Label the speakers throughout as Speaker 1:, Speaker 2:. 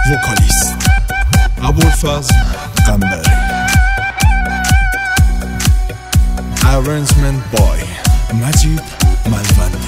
Speaker 1: وکالیست ابوالفضل قنبری. Arrangement by مجید ملوندی.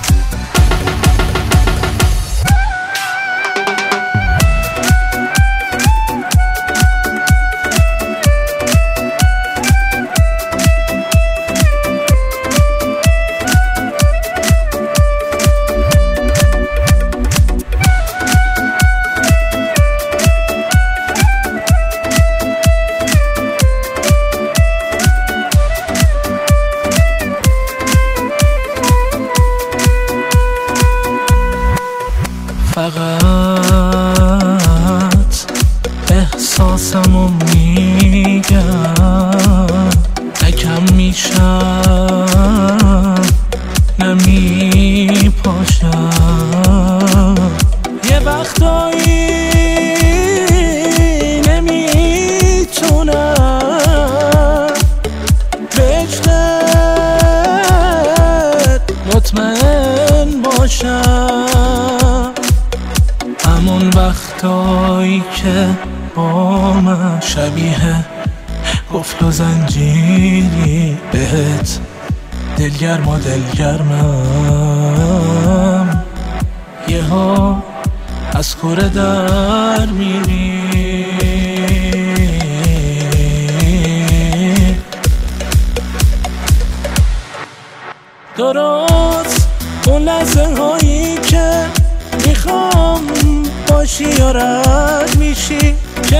Speaker 2: فقط احساسمو میگم، نکم میشم نمیپاشم. یه وقتایی نمیتونم بجدت مطمئن باشم. همون وقتایی که با من شبیه قفل و زنجیری بهت دلگرم و دلگرمم، یه ها از کوره در میری. درست اون لحظه هایی که میخوام باشی یا رد میشی،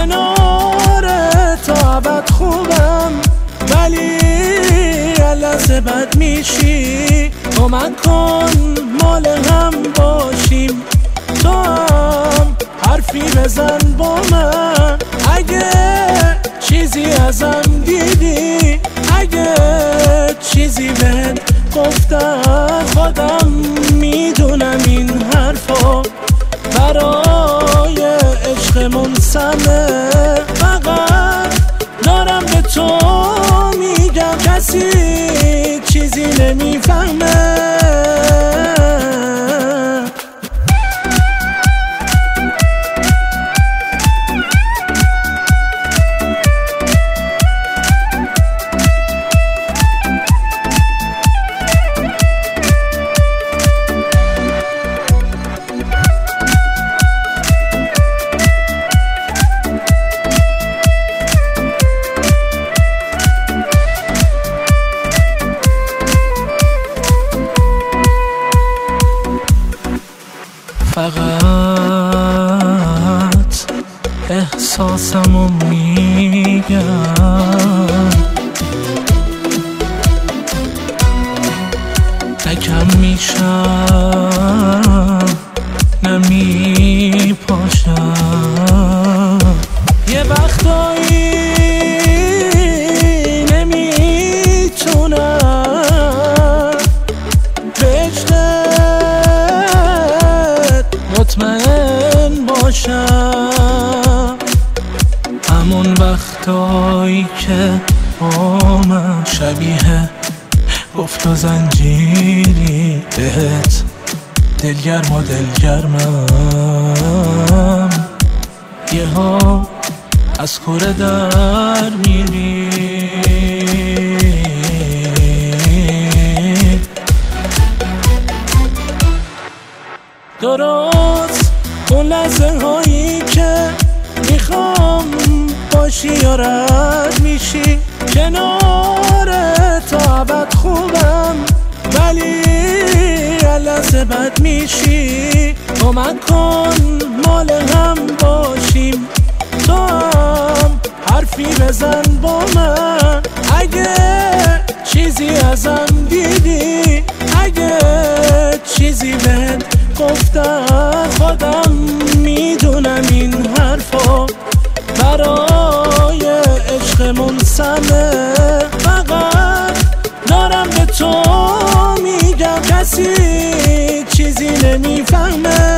Speaker 2: کنار تا ابد خوبم ولی لحظه بد میشی. کمک کن مال هم باشیم، تو هم حرفی بزن با من. اگه چیزی ازم دیدی، اگه چیزی بهت گفتم، خودم میدونم این حرفا برای عشقمون سمه. فقط دارم به تو میگم کسی چیزی نمیفهمه. فقط احساسمو میگم، نکم میشم نمیپاشم. یه وقتایی نمیتونم مطمئن باشم. همون وقتایی که با من شبیه قفل و زنجیری بهت دلگرم و دلگرمم، یه ها از کوره در میری. درست اون لحظه هایی که میخوام باشی یا رد میشی، کنار تا ابد خوبم ولی لحظه بد میشی. کمک کن مال هم باشیم، تو هم حرفی بزن با من. اگه چیزی ازم دیدی، اگه چیزی بهت گفتم، خودم میدونم این حرفا برای عشقمون سمه. فقط دارم به تو میگم کسی چیزی نمیفهمه.